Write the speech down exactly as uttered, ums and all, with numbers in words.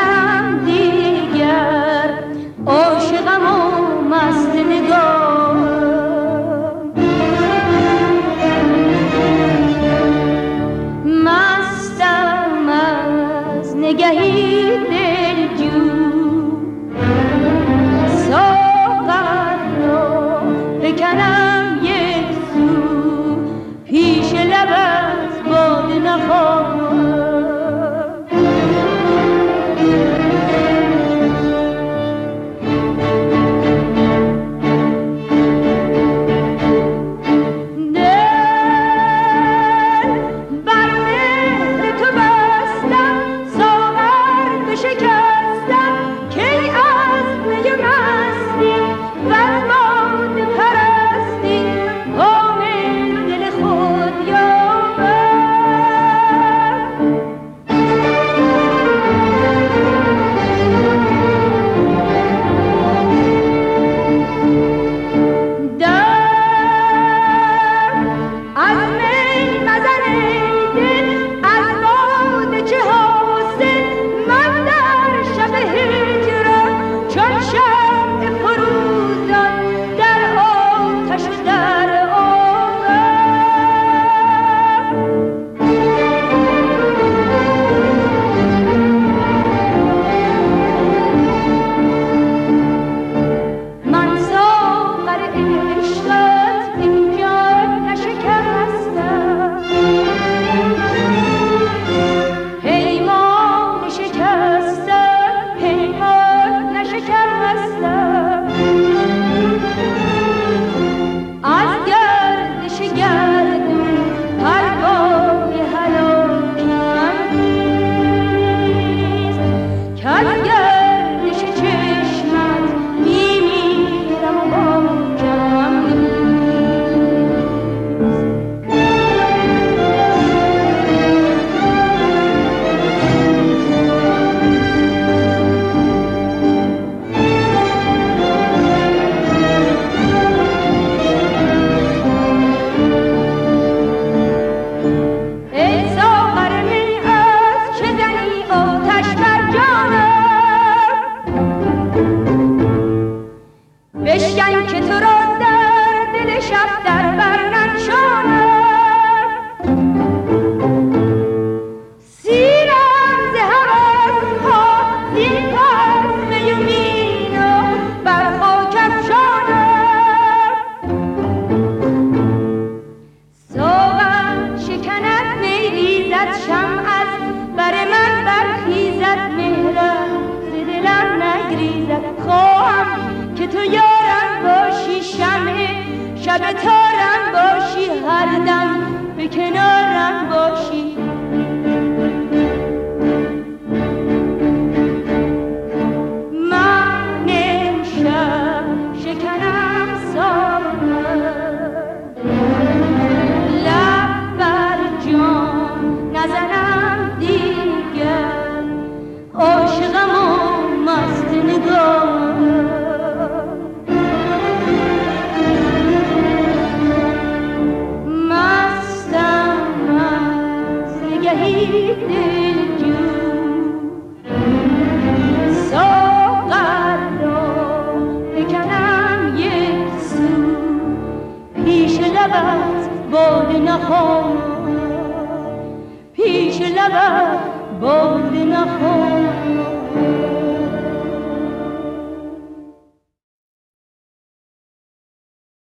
نزنم دیگر عاشقم و مست نگاه، مستم از نگهی دلجو، ساغر رو بکنم یک سو پیش لبت باده نخواهم. بشکن که تو را در دل شب در بر ننشانم، سیرم ز هوس‌ها زین پس می و مینا بر خاک افشانم. ساغر شکند می ریزد شمع از بر من برخیزد، مهرم ز دلم نگریزد. خواهم که تو یارم باشی، شمع شب تارم باشی، هر دم به کنارم باشی. من امشب شکنم ساغر، لب بر جام نزنم دیگر عاشقم و مست نگاه. Dil